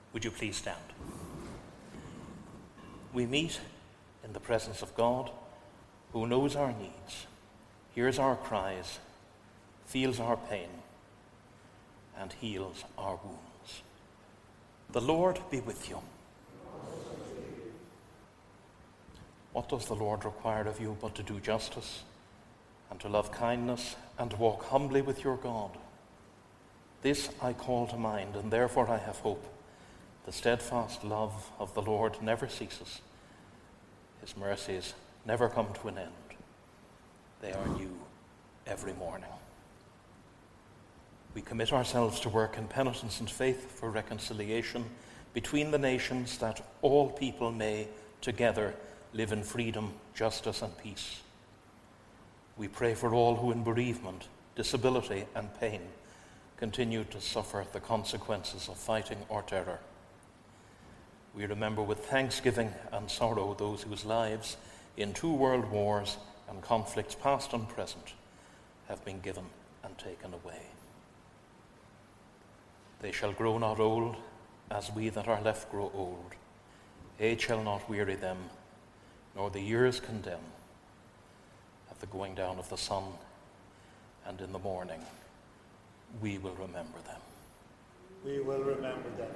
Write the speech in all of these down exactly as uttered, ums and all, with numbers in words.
Would you please stand? We meet in the presence of God, who knows our needs, hears our cries, feels our pain, and heals our wounds. The Lord be with you. What does the Lord require of you but to do justice, and to love kindness, and to walk humbly with your God? This I call to mind, and therefore I have hope. The steadfast love of the Lord never ceases. His mercies never come to an end. They are new every morning. We commit ourselves to work in penitence and faith for reconciliation between the nations, that all people may together live in freedom, justice, and peace. We pray for all who in bereavement, disability, and pain continue to suffer the consequences of fighting or terror. We remember with thanksgiving and sorrow those whose lives in two world wars and conflicts past and present have been given and taken away. They shall grow not old, as we that are left grow old. Age shall not weary them, nor the years condemn. At the going down of the sun and in the morning, we will remember them. We will remember them.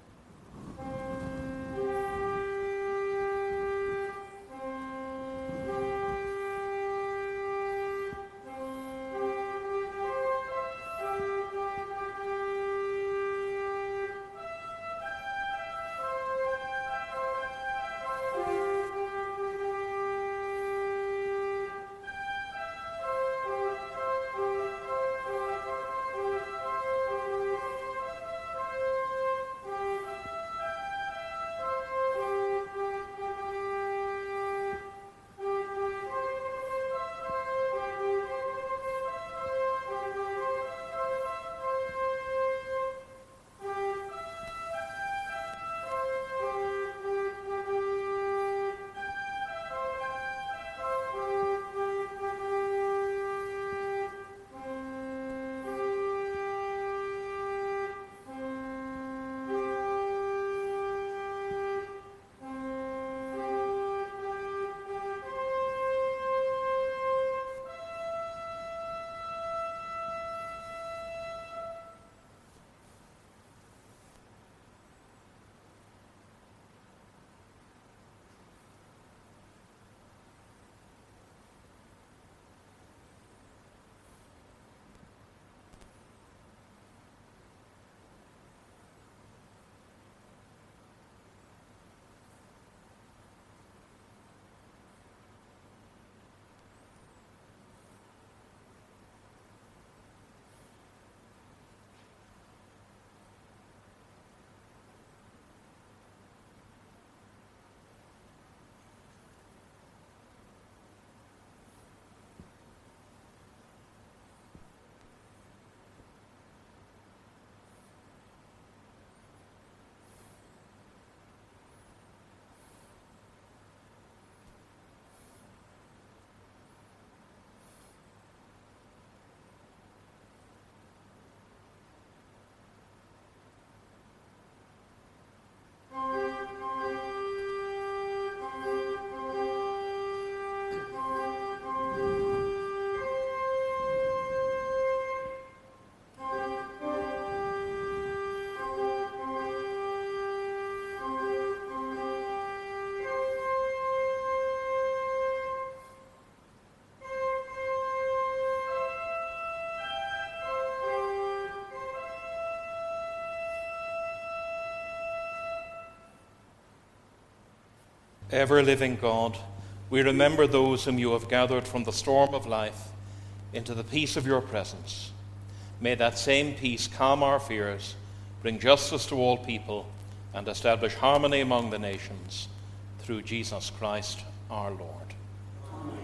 Ever-living God, we remember those whom you have gathered from the storm of life into the peace of your presence. May that same peace calm our fears, bring justice to all people, and establish harmony among the nations, through Jesus Christ our Lord. Amen.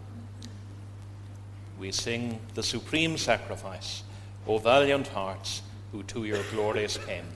We sing the supreme sacrifice, O valiant hearts, who to your glories came.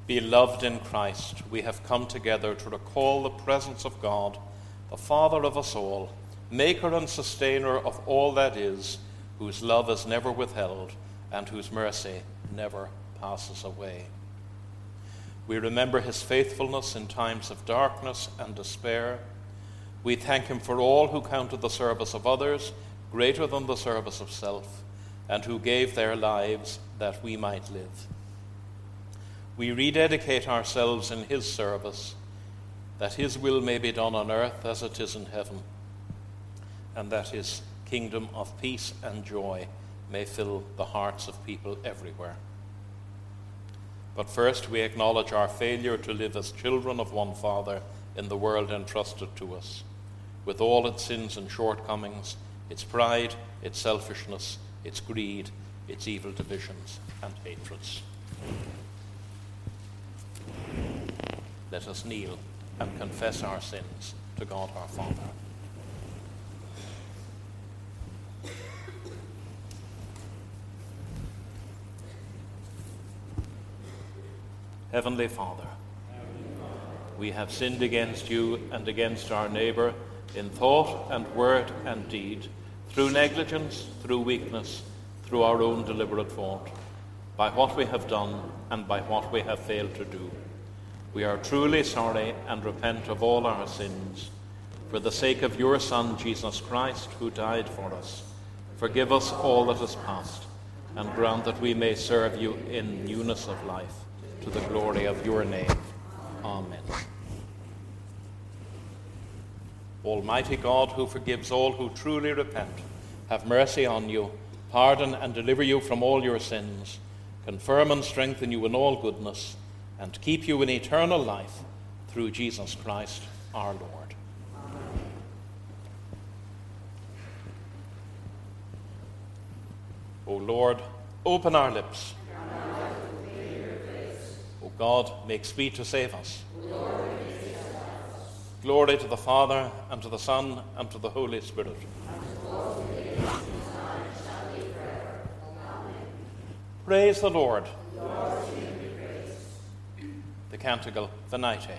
Beloved in Christ, we have come together to recall the presence of God, the Father of us all, maker and sustainer of all that is, whose love is never withheld and whose mercy never passes away. We remember his faithfulness in times of darkness and despair. We thank him for all who counted the service of others greater than the service of self, and who gave their lives that we might live. We rededicate ourselves in his service, that his will may be done on earth as it is in heaven, and that his kingdom of peace and joy may fill the hearts of people everywhere. But first we acknowledge our failure to live as children of one Father in the world entrusted to us, with all its sins and shortcomings, its pride, its selfishness, its greed, its evil divisions and hatreds. Let us kneel and confess our sins to God our Father. Heavenly Father, we have sinned against you and against our neighbour in thought and word and deed, through negligence, through weakness, through our own deliberate fault, by what we have done and by what we have failed to do. We are truly sorry and repent of all our sins. For the sake of your Son, Jesus Christ, who died for us, forgive us all that is past, and grant that we may serve you in newness of life, to the glory of your name. Amen. Almighty God, who forgives all who truly repent, have mercy on you, pardon and deliver you from all your sins, confirm and strengthen you in all goodness, and keep you in eternal life through Jesus Christ our Lord. Amen. O Lord, open our lips. O God, make speed to save us. Lord, glory to the Father, and to the Son, and to the Holy Spirit. Praise the Lord. The Canticle Venite.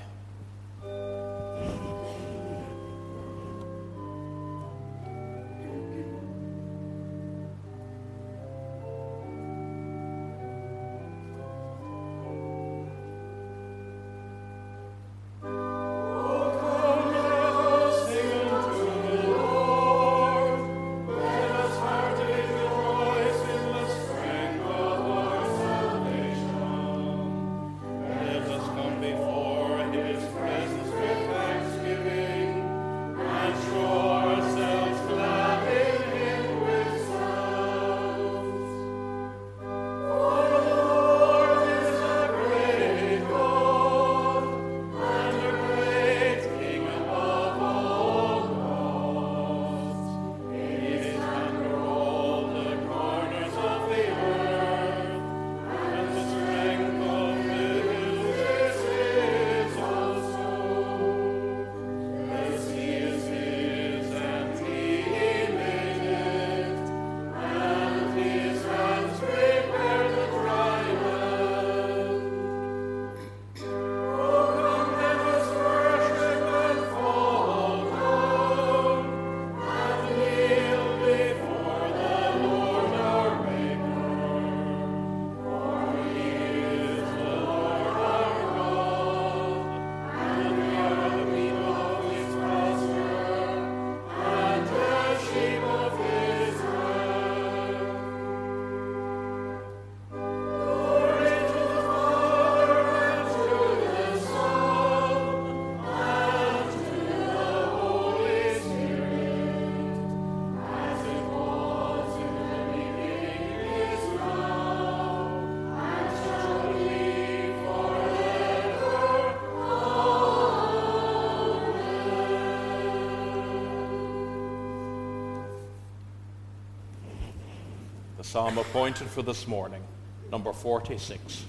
The psalm appointed for this morning, number forty-six.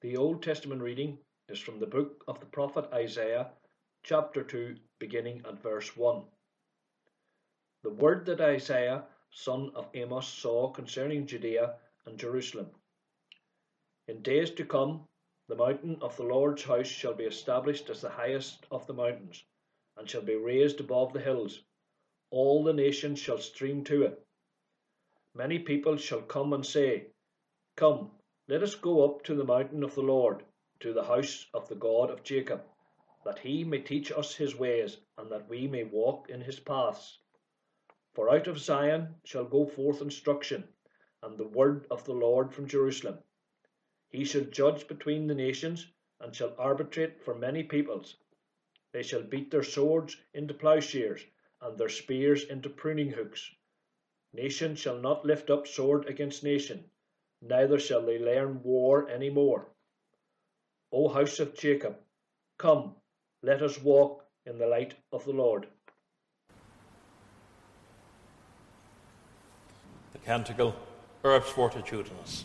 The Old Testament reading is from the book of the prophet Isaiah, chapter two, beginning at verse one. The word that Isaiah, son of Amos, saw concerning Judea and Jerusalem. In days to come, the mountain of the Lord's house shall be established as the highest of the mountains, and shall be raised above the hills. All the nations shall stream to it. Many people shall come and say, Come, let us go up to the mountain of the Lord, to the house of the God of Jacob, that he may teach us his ways, and that we may walk in his paths. For out of Zion shall go forth instruction, and the word of the Lord from Jerusalem. He shall judge between the nations, and shall arbitrate for many peoples. They shall beat their swords into plowshares, and their spears into pruning hooks. Nation shall not lift up sword against nation, neither shall they learn war any more. O house of Jacob, come, let us walk in the light of the Lord. The canticle, Urbs Fortitudinus.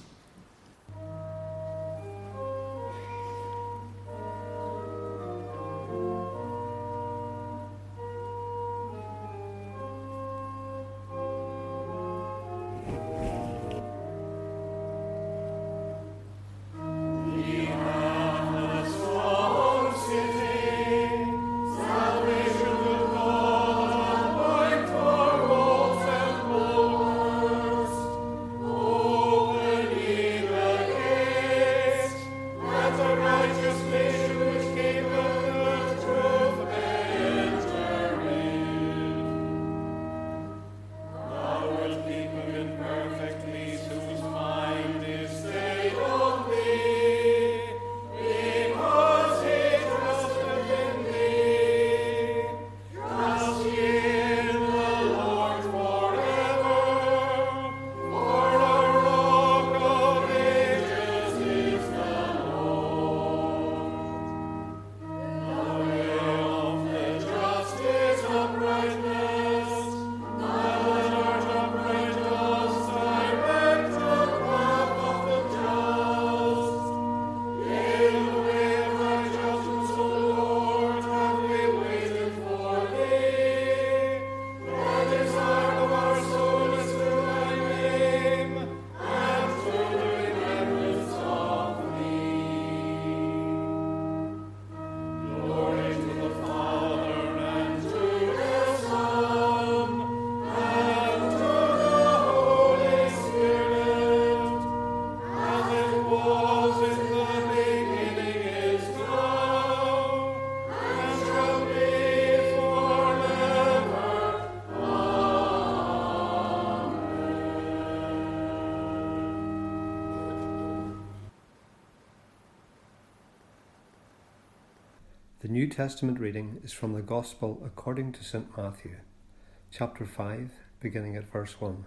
The New Testament reading is from the Gospel according to Saint Matthew, chapter five, beginning at verse one.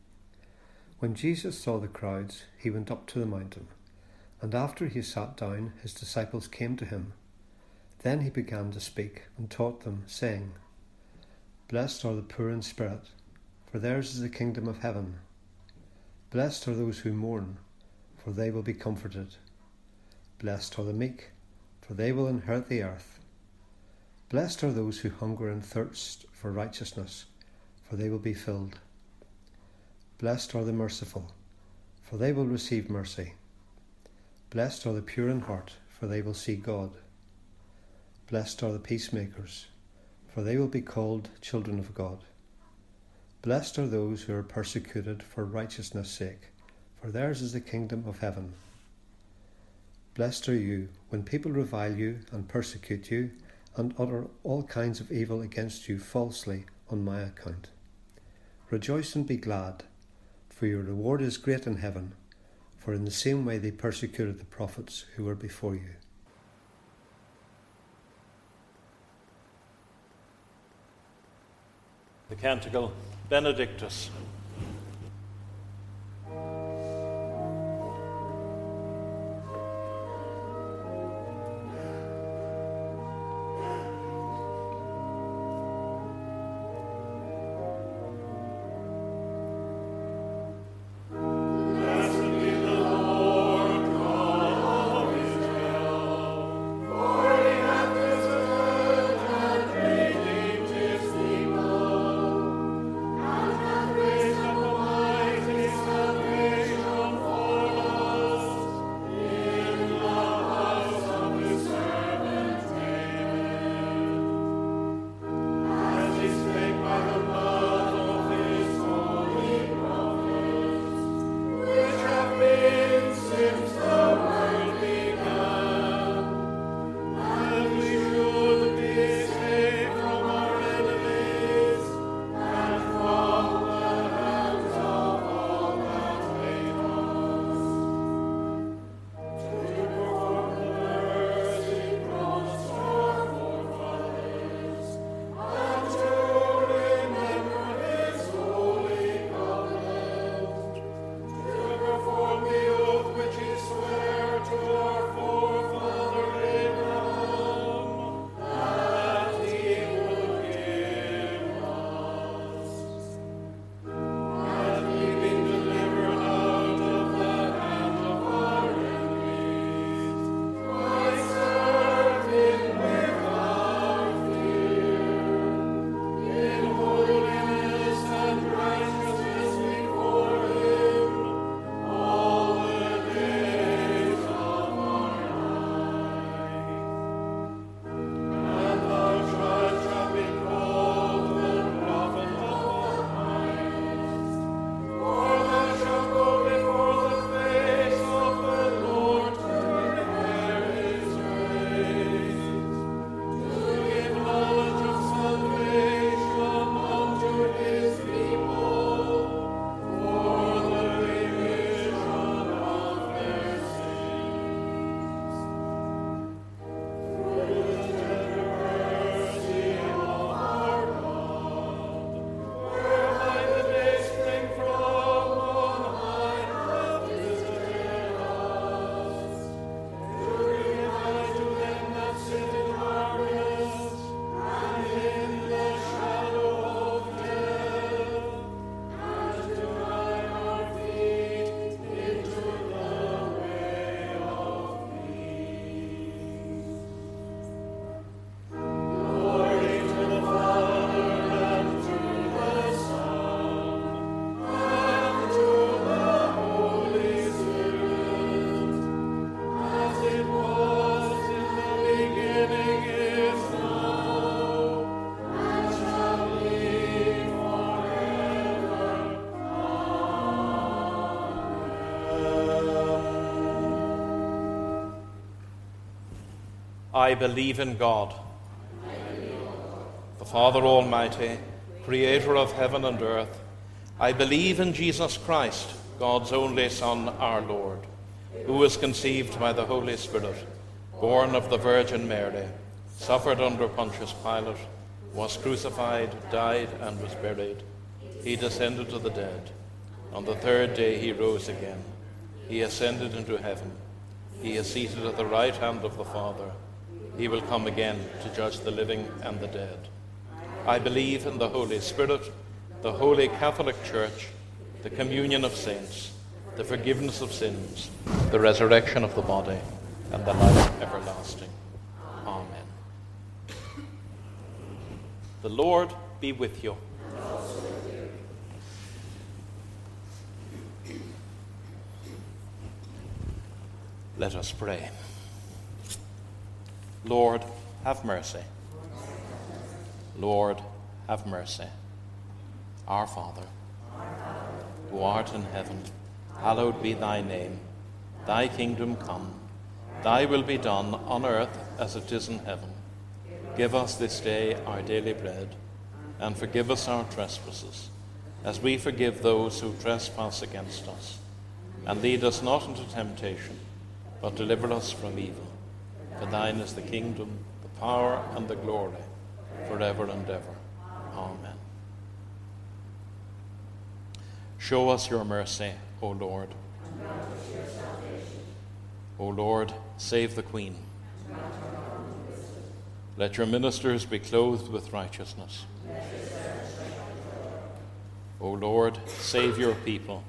When Jesus saw the crowds, he went up to the mountain, and after he sat down, his disciples came to him. Then he began to speak and taught them, saying, Blessed are the poor in spirit, for theirs is the kingdom of heaven. Blessed are those who mourn, for they will be comforted. Blessed are the meek, for they will inherit the earth. Blessed are those who hunger and thirst for righteousness, for they will be filled. Blessed are the merciful, for they will receive mercy. Blessed are the pure in heart, for they will see God. Blessed are the peacemakers, for they will be called children of God. Blessed are those who are persecuted for righteousness' sake, for theirs is the kingdom of heaven. Blessed are you when people revile you and persecute you and utter all kinds of evil against you falsely on my account. Rejoice and be glad, for your reward is great in heaven, for in the same way they persecuted the prophets who were before you. The canticle, Benedictus. Blessed be the Lord God of I believe in God, the Father Almighty, creator of heaven and earth. I believe in Jesus Christ, God's only Son, our Lord, who was conceived by the Holy Spirit, born of the Virgin Mary, suffered under Pontius Pilate, was crucified, died, and was buried. He descended to the dead. On the third day he rose again. He ascended into heaven. He is seated at the right hand of the Father. He will come again to judge the living and the dead. I believe in the Holy Spirit, the Holy Catholic Church, the communion of saints, the forgiveness of sins, the resurrection of the body, and the life everlasting. Amen. The Lord be with you. Let us pray. Lord, have mercy. Lord, have mercy. Our Father, who art in heaven, hallowed be thy name. Thy kingdom come. Thy will be done on earth as it is in heaven. Give us this day our daily bread, and forgive us our trespasses, as we forgive those who trespass against us. And lead us not into temptation, but deliver us from evil. For thine is the kingdom, the power, and the glory, forever and ever. Amen. Show us your mercy, O Lord. O Lord, save the Queen. Let your ministers be clothed with righteousness. O Lord, save your people.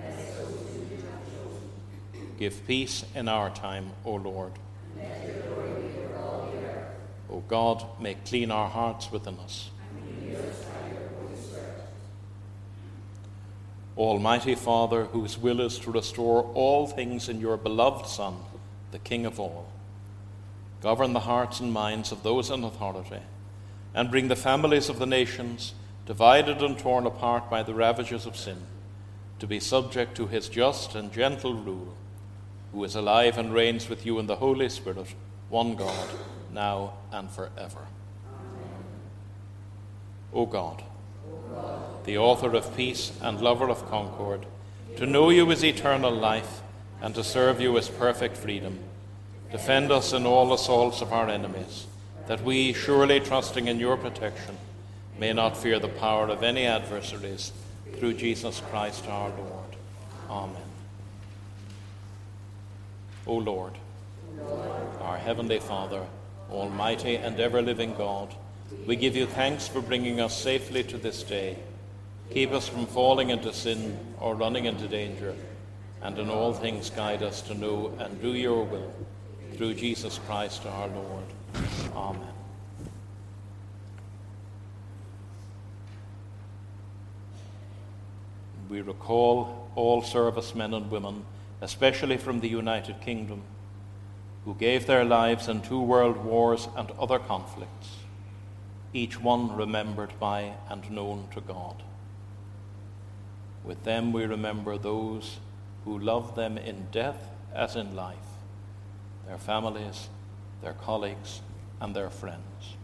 Give peace in our time, O Lord. O God, make clean our hearts within us. Almighty Father, whose will is to restore all things in your beloved Son, the King of all, govern the hearts and minds of those in authority, and bring the families of the nations, divided and torn apart by the ravages of sin, to be subject to his just and gentle rule, who is alive and reigns with you in the Holy Spirit, one God, now and forever. O God, the author of peace and lover of concord, to know you is eternal life, and to serve you is perfect freedom. Defend us in all assaults of our enemies, that we, surely trusting in your protection, may not fear the power of any adversaries, through Jesus Christ our Lord. Amen. O Lord, our heavenly Father, almighty and ever-living God, we give you thanks for bringing us safely to this day. Keep us from falling into sin or running into danger, and in all things guide us to know and do your will, through Jesus Christ our Lord. Amen. We recall all servicemen and women, especially from the United Kingdom, who gave their lives in two world wars and other conflicts, each one remembered by and known to God. With them we remember those who loved them in death as in life, their families, their colleagues, and their friends.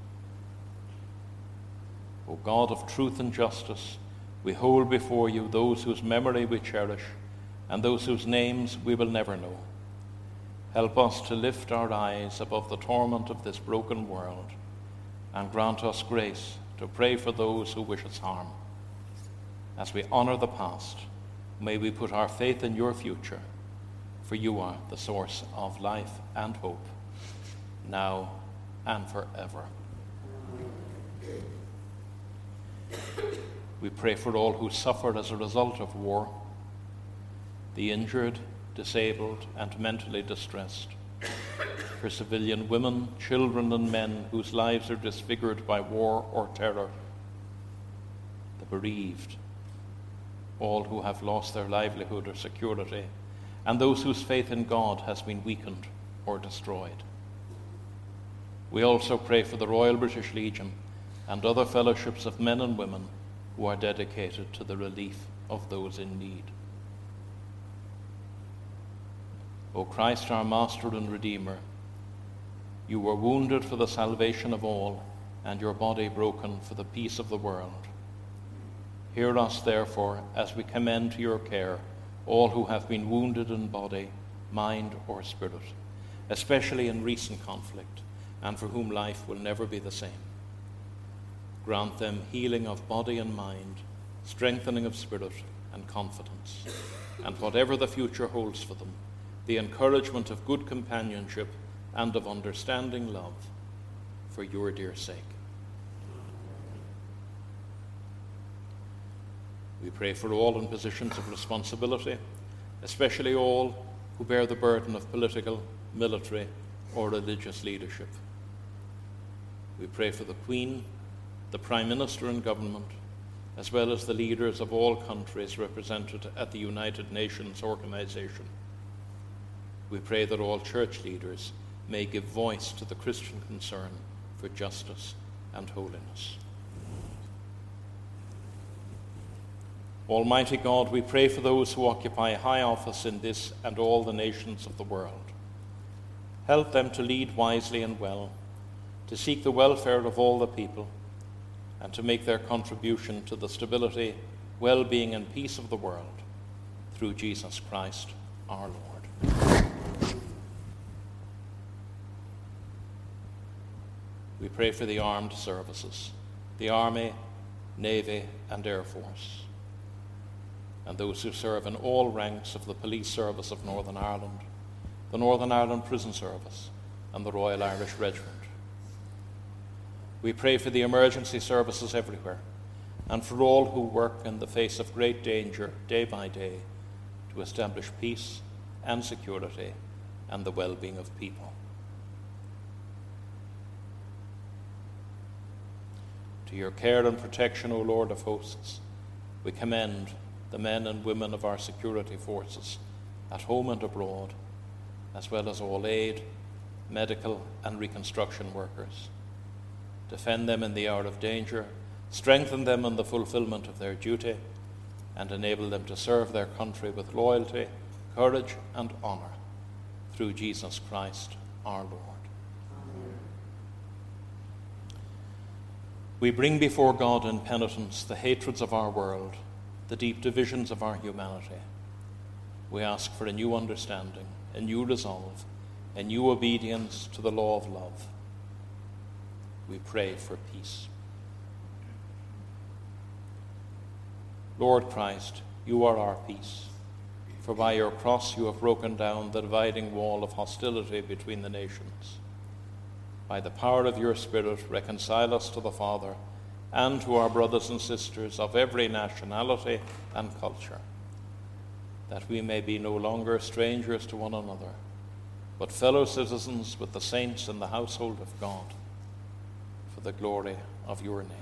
O God of truth and justice, we hold before you those whose memory we cherish and those whose names we will never know. Help us to lift our eyes above the torment of this broken world, and grant us grace to pray for those who wish us harm. As we honor the past, may we put our faith in your future, for you are the source of life and hope, now and forever. We pray for all who suffered as a result of war, the injured, disabled, and mentally distressed, for civilian women, children, and men whose lives are disfigured by war or terror, the bereaved, all who have lost their livelihood or security, and those whose faith in God has been weakened or destroyed. We also pray for the Royal British Legion and other fellowships of men and women who are dedicated to the relief of those in need. O Christ, our Master and Redeemer, You were wounded for the salvation of all, and your body broken for the peace of the world. Hear us, therefore, as we commend to your care all who have been wounded in body, mind, or spirit, especially in recent conflict, and for whom life will never be the same. Grant them healing of body and mind, strengthening of spirit and confidence, and whatever the future holds for them, the encouragement of good companionship and of understanding love, for your dear sake. We pray for all in positions of responsibility, especially all who bear the burden of political, military, or religious leadership. We pray for the Queen, the Prime Minister and government, as well as the leaders of all countries represented at the United Nations Organization. We pray that all church leaders may give voice to the Christian concern for justice and holiness. Almighty God, we pray for those who occupy high office in this and all the nations of the world. Help them to lead wisely and well, to seek the welfare of all the people, and to make their contribution to the stability, well-being, and peace of the world through Jesus Christ, our Lord. We pray for the armed services, the Army, Navy, and Air Force, and those who serve in all ranks of the Police Service of Northern Ireland, the Northern Ireland Prison Service, and the Royal Irish Regiment. We pray for the emergency services everywhere, and for all who work in the face of great danger day by day to establish peace and security and the well-being of people. To your care and protection, O Lord of hosts, we commend the men and women of our security forces at home and abroad, as well as all aid, medical, and reconstruction workers. Defend them in the hour of danger, strengthen them in the fulfillment of their duty, and enable them to serve their country with loyalty, courage, and honour, through Jesus Christ, our Lord. Amen. We bring before God in penitence the hatreds of our world, the deep divisions of our humanity. We ask for a new understanding, a new resolve, a new obedience to the law of love. We pray for peace. Lord Christ, you are our peace, for by your cross you have broken down the dividing wall of hostility between the nations. By the power of your Spirit, reconcile us to the Father and to our brothers and sisters of every nationality and culture, that we may be no longer strangers to one another, but fellow citizens with the saints in the household of God, for the glory of your name.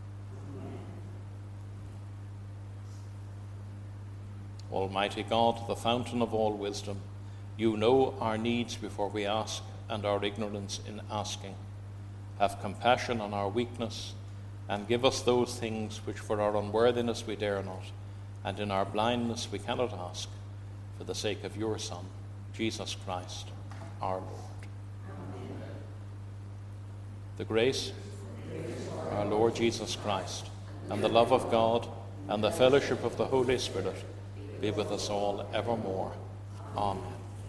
Almighty God, the fountain of all wisdom, you know our needs before we ask and our ignorance in asking. Have compassion on our weakness, and give us those things which for our unworthiness we dare not, and in our blindness we cannot ask, for the sake of your Son, Jesus Christ, our Lord. Amen. The grace of our Lord Jesus Christ, and the love of God, and the fellowship of the Holy Spirit be with us all evermore. Amen.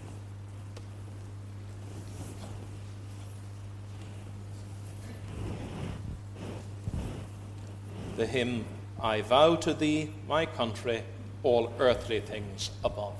The hymn, I vow to thee, my country, all earthly things above.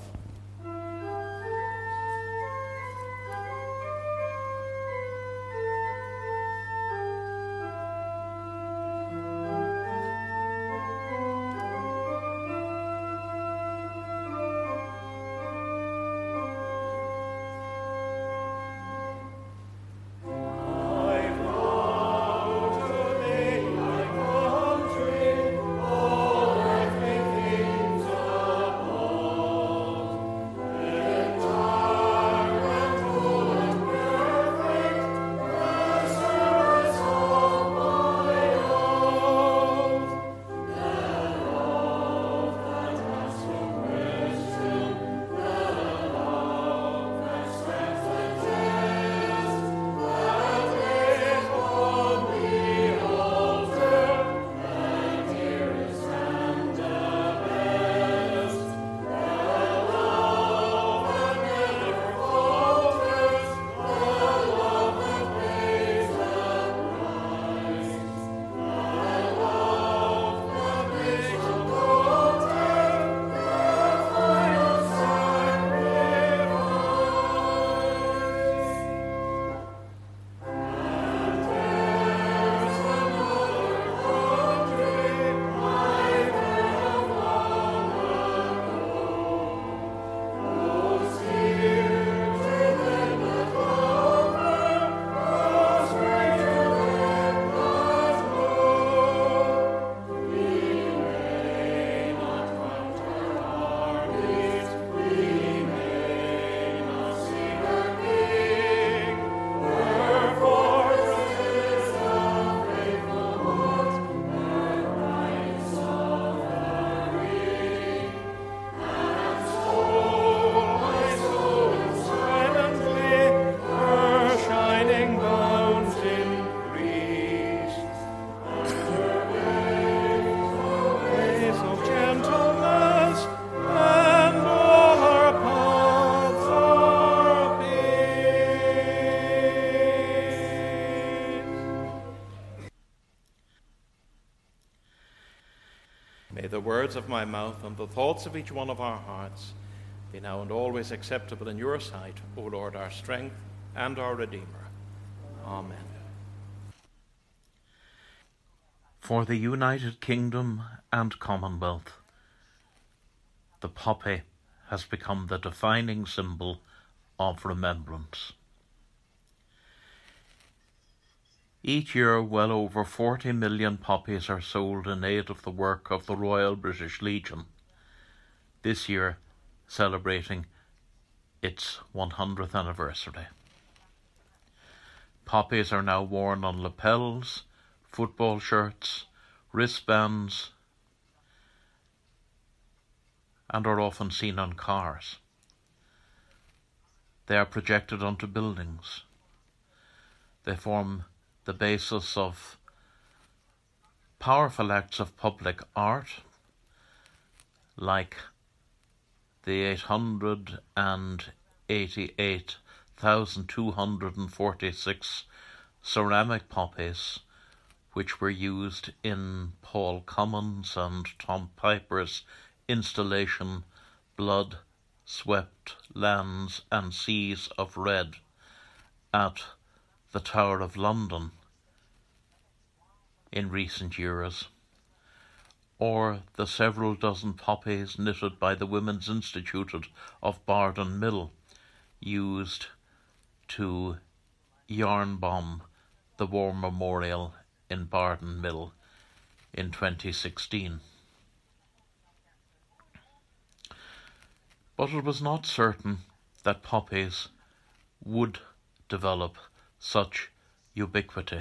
words of my mouth and the thoughts of each one of our hearts be now and always acceptable in your sight, O Lord, our strength and our Redeemer. Amen. For the United Kingdom and Commonwealth, the poppy has become the defining symbol of remembrance. Each year, well over forty million poppies are sold in aid of the work of the Royal British Legion, this year celebrating its one hundredth anniversary. Poppies are now worn on lapels, football shirts, wristbands, and are often seen on cars. They are projected onto buildings. They form the basis of powerful acts of public art, like the eight hundred eighty-eight thousand two hundred forty-six ceramic poppies which were used in Paul Cummins and Tom Piper's installation Blood, Swept Lands and Seas of Red at the Tower of London in recent years, or the several dozen poppies knitted by the Women's Institute of Bardon Mill, used to yarn bomb the War Memorial in Bardon Mill in twenty sixteen. But it was not certain that poppies would develop such ubiquity.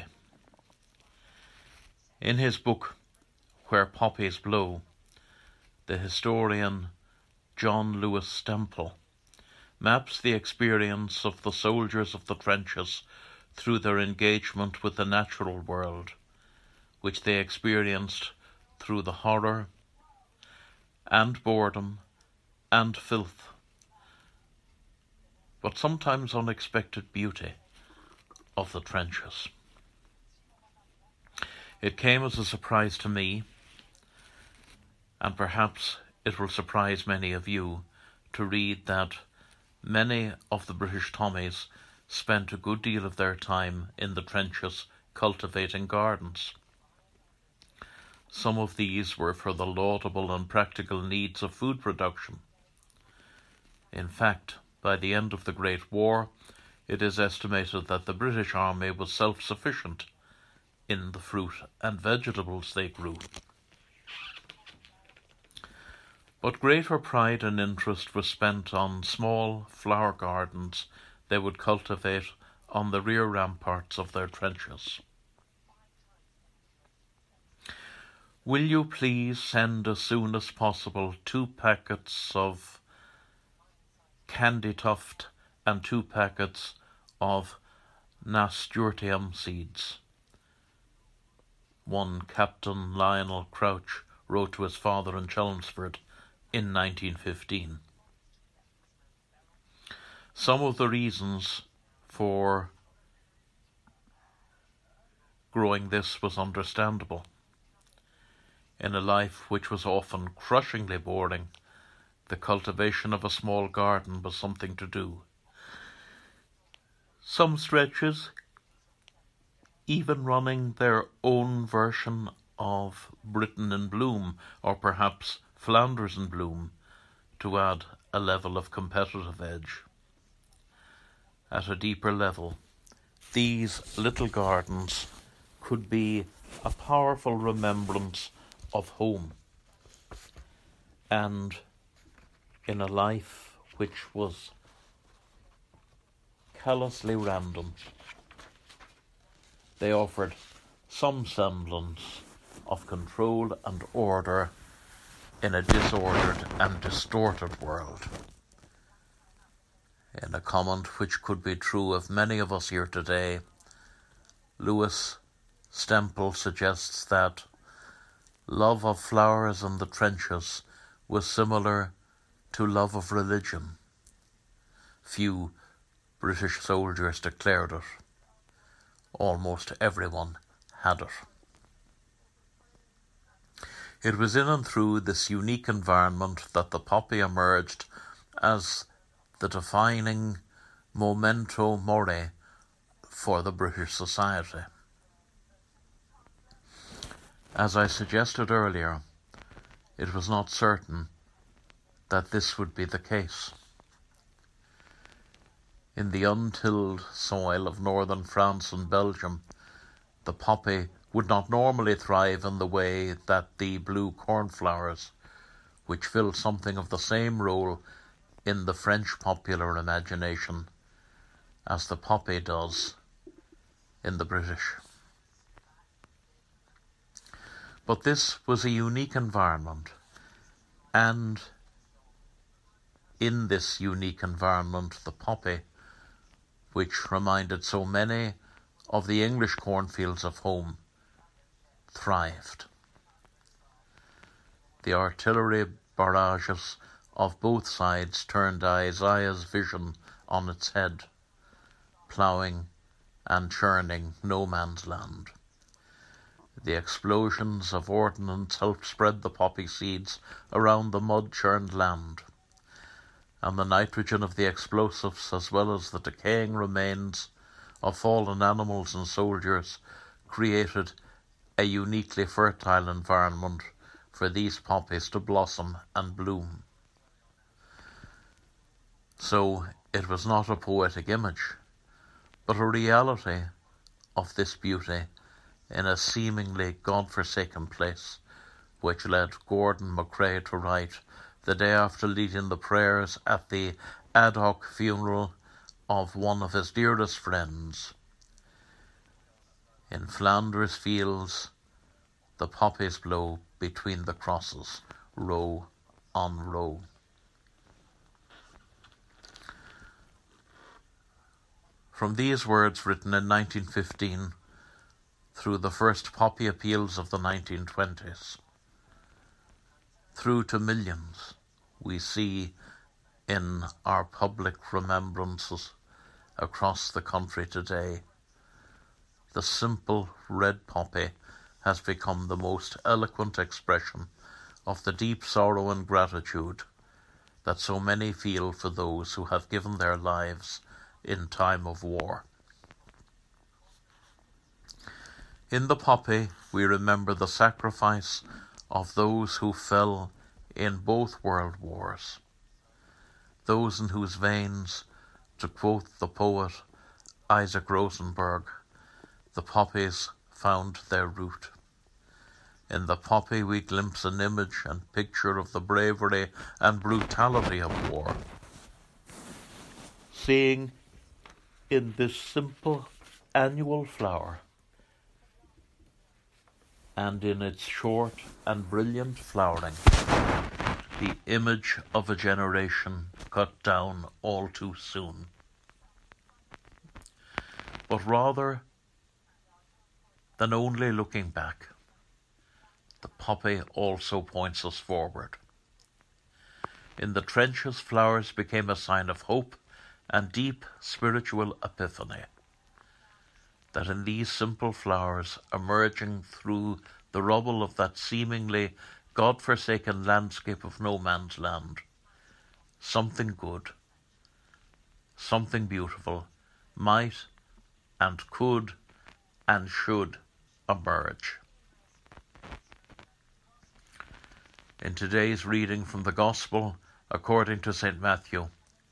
In his book, Where Poppies Blow, the historian John Lewis Stemple maps the experience of the soldiers of the trenches through their engagement with the natural world, which they experienced through the horror and boredom and filth, but sometimes unexpected beauty of the trenches. It came as a surprise to me, and perhaps it will surprise many of you, to read that many of the British Tommies spent a good deal of their time in the trenches cultivating gardens. Some of these were for the laudable and practical needs of food production. In fact, by the end of the Great War, it is estimated that the British Army was self-sufficient in the fruit and vegetables they grew. But greater pride and interest was spent on small flower gardens they would cultivate on the rear ramparts of their trenches. Will you please send as soon as possible two packets of Candytuft and two packets of Nasturtium seeds? One Captain Lionel Crouch wrote to his father in Chelmsford in nineteen fifteen. Some of the reasons for growing this was understandable. In a life which was often crushingly boring, the cultivation of a small garden was something to do. Some stretches even running their own version of Britain in Bloom, or perhaps Flanders in Bloom, to add a level of competitive edge. At a deeper level, these little gardens could be a powerful remembrance of home, and in a life which was callously random, they offered some semblance of control and order in a disordered and distorted world. In a comment which could be true of many of us here today, Lewis Stemple suggests that love of flowers in the trenches was similar to love of religion. Few British soldiers declared it. Almost everyone had it. It was in and through this unique environment that the poppy emerged as the defining memento mori for the British society. As I suggested earlier, it was not certain that this would be the case. In the untilled soil of northern France and Belgium, the poppy would not normally thrive in the way that the blue cornflowers, which fill something of the same role in the French popular imagination as the poppy does in the British. But this was a unique environment, and in this unique environment, the poppy, which reminded so many of the English cornfields of home, thrived. The artillery barrages of both sides turned Isaiah's vision on its head, ploughing and churning no man's land. The explosions of ordnance helped spread the poppy seeds around the mud-churned land, and the nitrogen of the explosives, as well as the decaying remains of fallen animals and soldiers, created a uniquely fertile environment for these poppies to blossom and bloom. So it was not a poetic image, but a reality of this beauty in a seemingly God-forsaken place, which led Gordon MacRae to write, the day after leading the prayers at the ad hoc funeral of one of his dearest friends, in Flanders fields, the poppies blow between the crosses, row on row. From these words written in nineteen fifteen, through the first poppy appeals of the nineteen twenties, through to millions, we see in our public remembrances across the country today, the simple red poppy has become the most eloquent expression of the deep sorrow and gratitude that so many feel for those who have given their lives in time of war. In the poppy, we remember the sacrifice of those who fell in both world wars, those in whose veins, to quote the poet Isaac Rosenberg, the poppies found their root. In the poppy we glimpse an image and picture of the bravery and brutality of war. Seeing in this simple annual flower, and in its short and brilliant flowering, the image of a generation cut down all too soon. But rather than only looking back, the poppy also points us forward. In the trenches, flowers became a sign of hope and deep spiritual epiphany. That in these simple flowers, emerging through the rubble of that seemingly God-forsaken landscape of no man's land, something good, something beautiful might and could and should emerge. In today's reading from the Gospel according to Saint Matthew,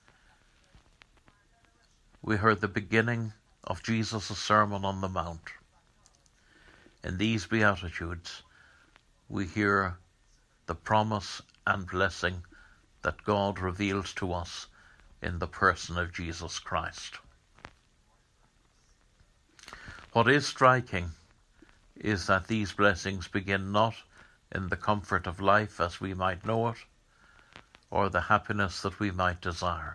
we heard the beginning of Jesus' Sermon on the Mount. In these Beatitudes, we hear the promise and blessing that God reveals to us in the person of Jesus Christ. What is striking is that these blessings begin not in the comfort of life as we might know it, or the happiness that we might desire.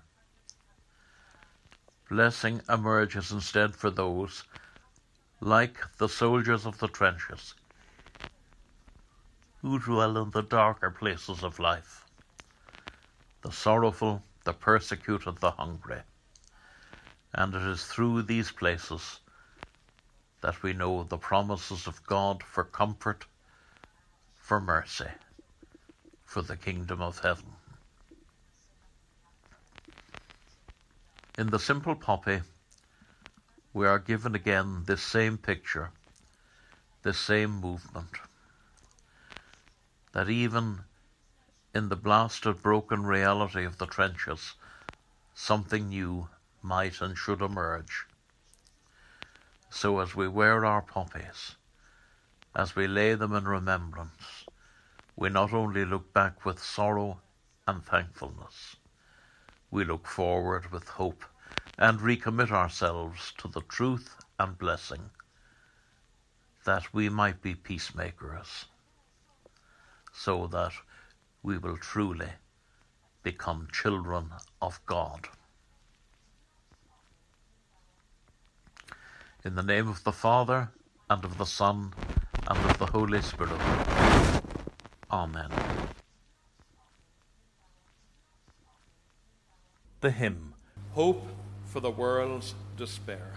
Blessing emerges instead for those, like the soldiers of the trenches, who dwell in the darker places of life, the sorrowful, the persecuted, the hungry. And it is through these places that we know the promises of God for comfort, for mercy, for the kingdom of heaven. In the simple poppy, we are given again this same picture, this same movement, that even in the blasted, broken reality of the trenches, something new might and should emerge. So as we wear our poppies, as we lay them in remembrance, we not only look back with sorrow and thankfulness, we look forward with hope and recommit ourselves to the truth and blessing that we might be peacemakers, so that we will truly become children of God. In the name of the Father, and of the Son, and of the Holy Spirit. Amen. The hymn, Hope for the World's Despair.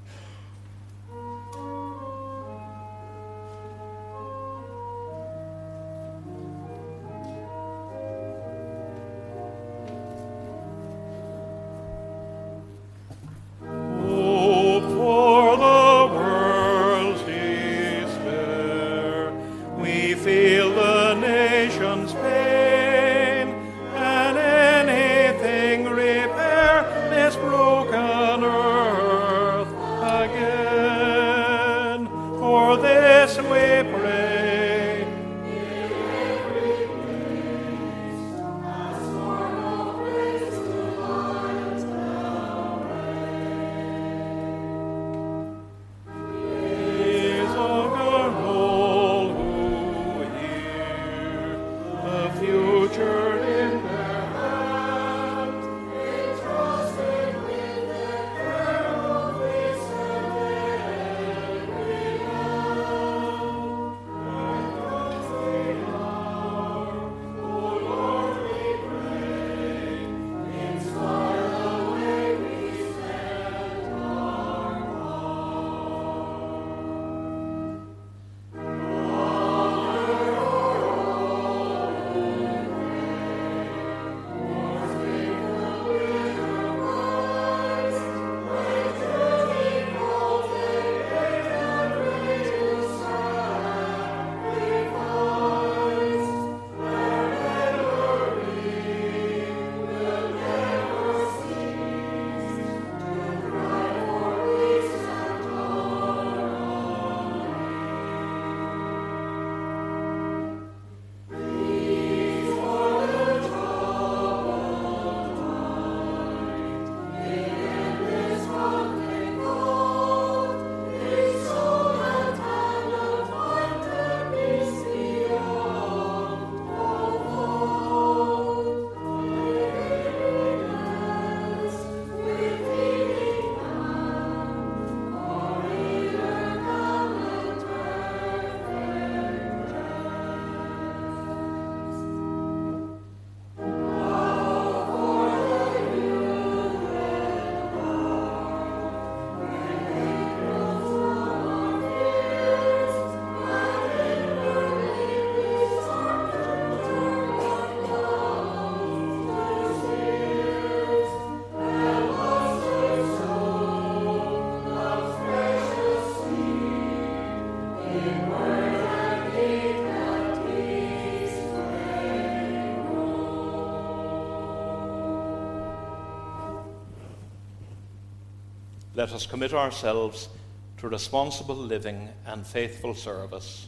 Let us commit ourselves to responsible living and faithful service.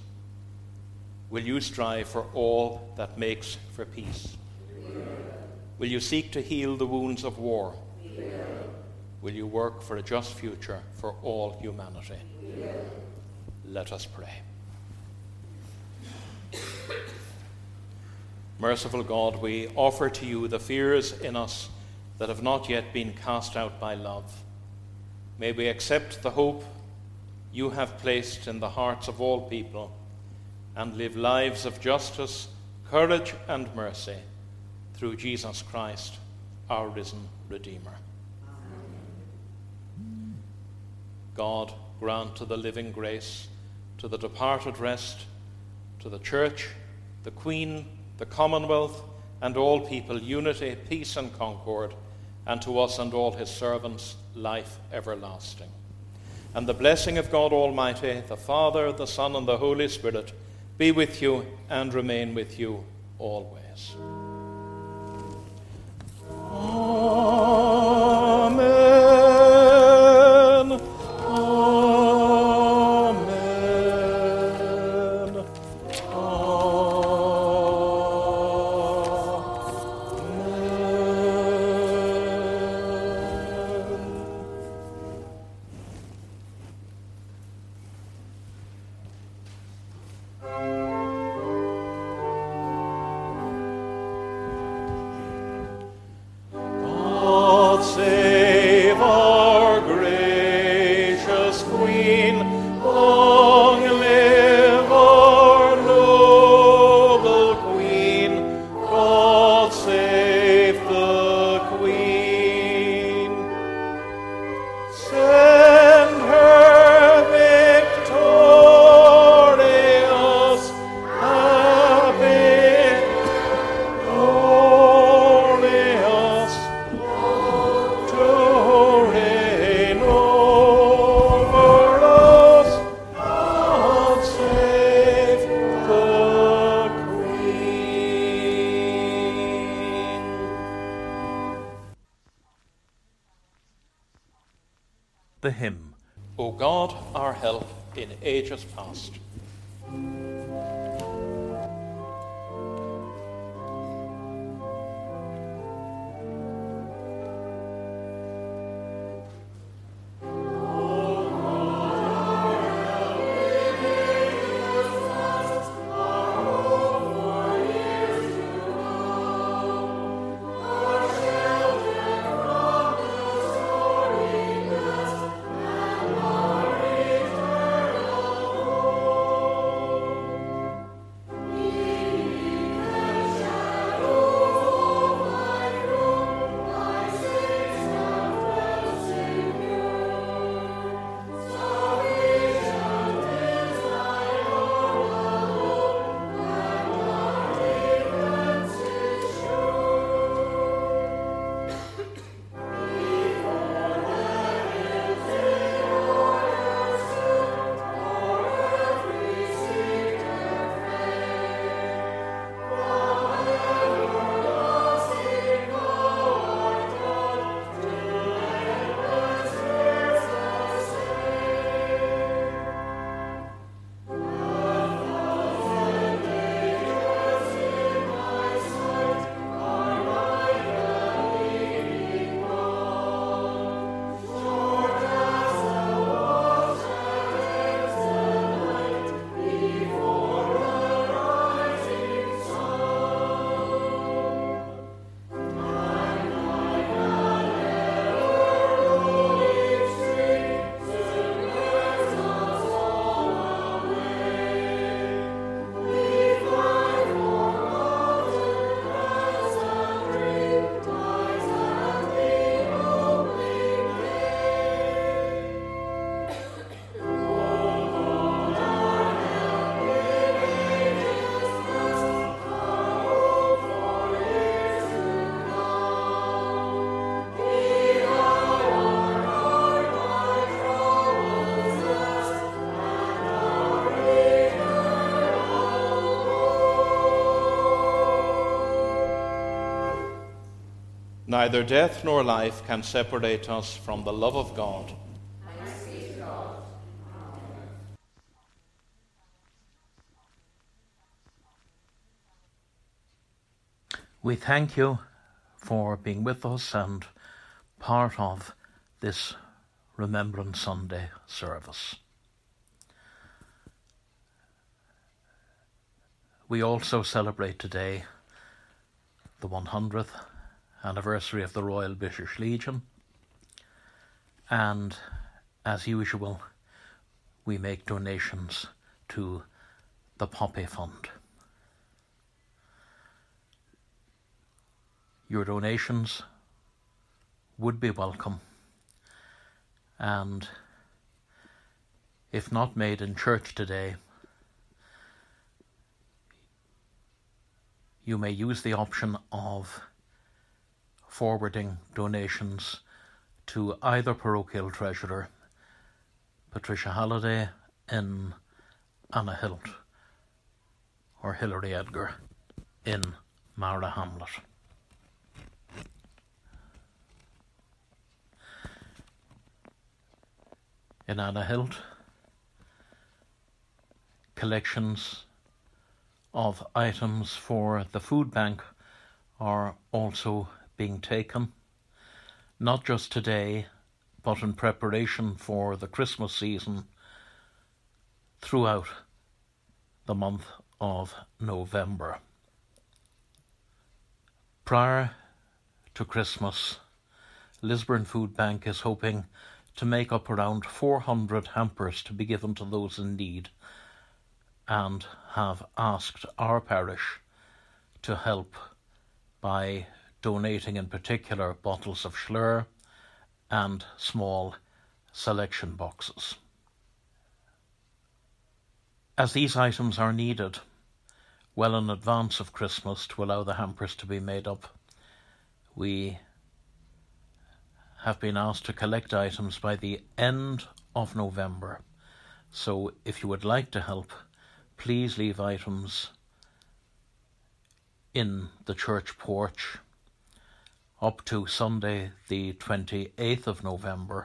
Will you strive for all that makes for peace? Will you seek to heal the wounds of war? Will you work for a just future for all humanity? Let us pray. Merciful God, we offer to you the fears in us that have not yet been cast out by love. May we accept the hope you have placed in the hearts of all people and live lives of justice, courage, and mercy through Jesus Christ, our risen Redeemer. Amen. God, grant to the living grace, to the departed rest, to the Church, the Queen, the Commonwealth, and all people, unity, peace, and concord, and to us and all his servants, life everlasting. And the blessing of God Almighty, the Father, the Son, and the Holy Spirit, be with you and remain with you always. Amen. Amen. God save our gracious Queen, long live our noble Queen. God save the Queen. Send her victorious, happy, glorious, to reign over us. God save the Queen. The hymn, O God, our help in ages past. Neither death nor life can separate us from the love of God. We thank you for being with us and part of this Remembrance Sunday service. We also celebrate today the one hundredth anniversary of the Royal British Legion, and as usual we make donations to the Poppy Fund. Your donations would be welcome, and if not made in church today, you may use the option of forwarding donations to either parochial treasurer, Patricia Halliday in Annahilt, or Hilary Edgar in Mara Hamlet. In Annahilt, collections of items for the food bank are also being taken, not just today, but in preparation for the Christmas season throughout the month of November. Prior to Christmas, Lisburn Food Bank is hoping to make up around four hundred hampers to be given to those in need, and have asked our parish to help by donating in particular bottles of Schlur and small selection boxes. As these items are needed well in advance of Christmas to allow the hampers to be made up, we have been asked to collect items by the end of November. So if you would like to help, please leave items in the church porch up to Sunday the twenty-eighth of November,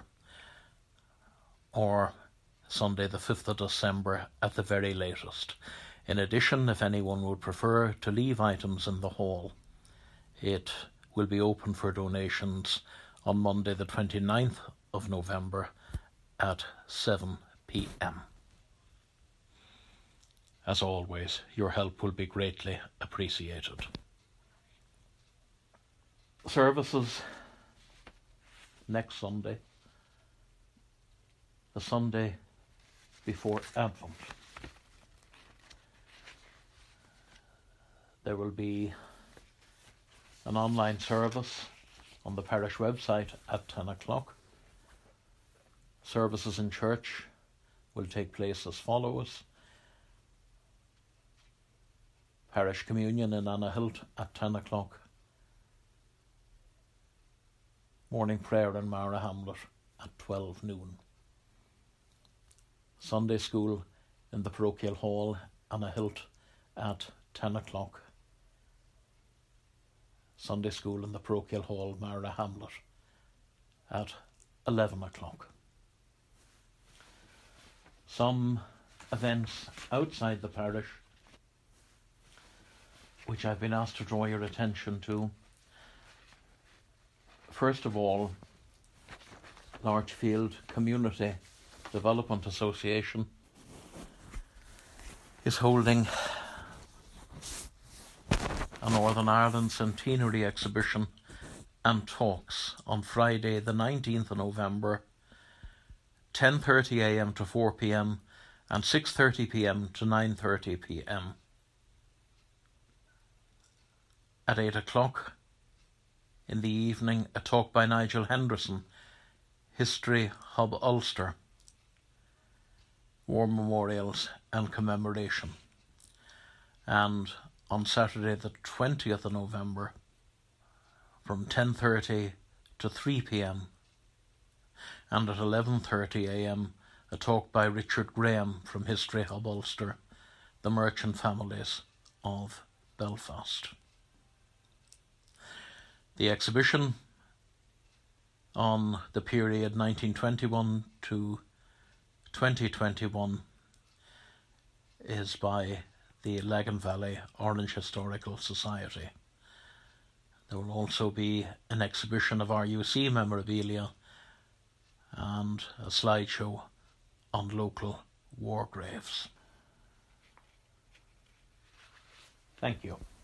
or Sunday the fifth of December at the very latest. In addition, if anyone would prefer to leave items in the hall, it will be open for donations on Monday the twenty-ninth of November at seven p m. As always, your help will be greatly appreciated. Services next Sunday, the Sunday before Advent. There will be an online service on the parish website at ten o'clock. Services in church will take place as follows: Parish Communion in Annahilt at ten o'clock. Morning prayer in Mara Hamlet at twelve noon. Sunday school in the parochial hall, Annahilt, at ten o'clock. Sunday school in the parochial hall, Mara Hamlet, at eleven o'clock. Some events outside the parish which I've been asked to draw your attention to. First of all, Larchfield Community Development Association is holding a Northern Ireland Centenary exhibition and talks on Friday the nineteenth of November, ten thirty a m to four p m and six thirty p m to nine thirty p m. At eight o'clock in the evening, a talk by Nigel Henderson, History Hub Ulster, War Memorials and Commemoration. And on Saturday the twentieth of November, from ten thirty to three p m, and at eleven thirty a m, a talk by Richard Graham from History Hub Ulster, The Merchant Families of Belfast. The exhibition on the period nineteen twenty-one to twenty twenty-one is by the Lagan Valley Orange Historical Society. There will also be an exhibition of R U C memorabilia and a slideshow on local war graves. Thank you.